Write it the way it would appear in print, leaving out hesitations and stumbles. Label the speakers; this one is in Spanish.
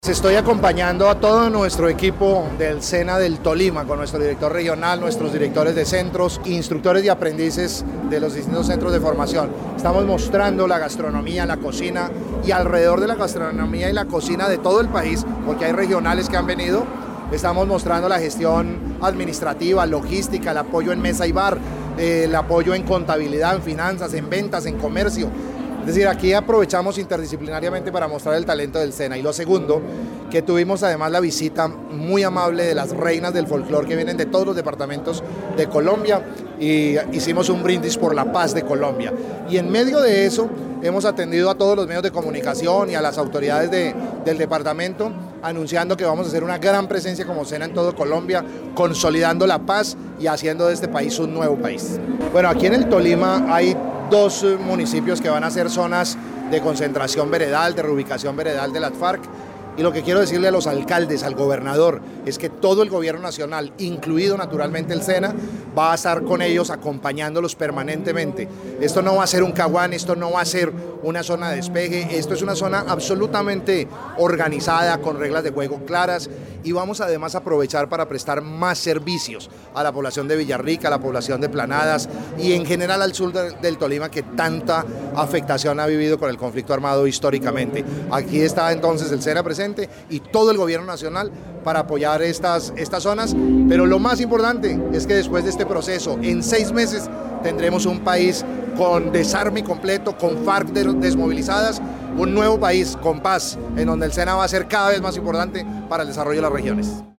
Speaker 1: Estoy acompañando a todo nuestro equipo del SENA del Tolima, con nuestro director regional, nuestros directores de centros, instructores y aprendices de los distintos centros de formación. Estamos mostrando la gastronomía, la cocina y alrededor de la gastronomía y la cocina de todo el país, porque hay regionales que han venido. Estamos mostrando la gestión administrativa, logística, el apoyo en mesa y bar, el apoyo en contabilidad, en finanzas, en ventas, en comercio. Es decir, aquí aprovechamos interdisciplinariamente para mostrar el talento del SENA. Y lo segundo, que tuvimos además la visita muy amable de las reinas del folclore que vienen de todos los departamentos de Colombia y hicimos un brindis por la paz de Colombia. Y en medio de eso hemos atendido a todos los medios de comunicación y a las autoridades del departamento anunciando que vamos a hacer una gran presencia como SENA en todo Colombia, consolidando la paz y haciendo de este país un nuevo país. Bueno, aquí en el Tolima hay dos municipios que van a ser zonas de concentración veredal, de reubicación veredal de las FARC. Y lo que quiero decirle a los alcaldes, al gobernador, es que todo el gobierno nacional, incluido naturalmente el SENA, va a estar con ellos acompañándolos permanentemente. Esto no va a ser un caguán, esto no va a ser una zona de despeje, esto es una zona absolutamente organizada, con reglas de juego claras, y vamos además a aprovechar para prestar más servicios a la población de Villarrica, a la población de Planadas y en general al sur del Tolima, que tanta afectación ha vivido con el conflicto armado históricamente. Aquí está entonces el SENA presente y todo el gobierno nacional para apoyar estas zonas, pero lo más importante es que después de este proceso, en 6 meses, tendremos un país con desarme completo, con FARC desmovilizadas, un nuevo país con paz, en donde el SENA va a ser cada vez más importante para el desarrollo de las regiones.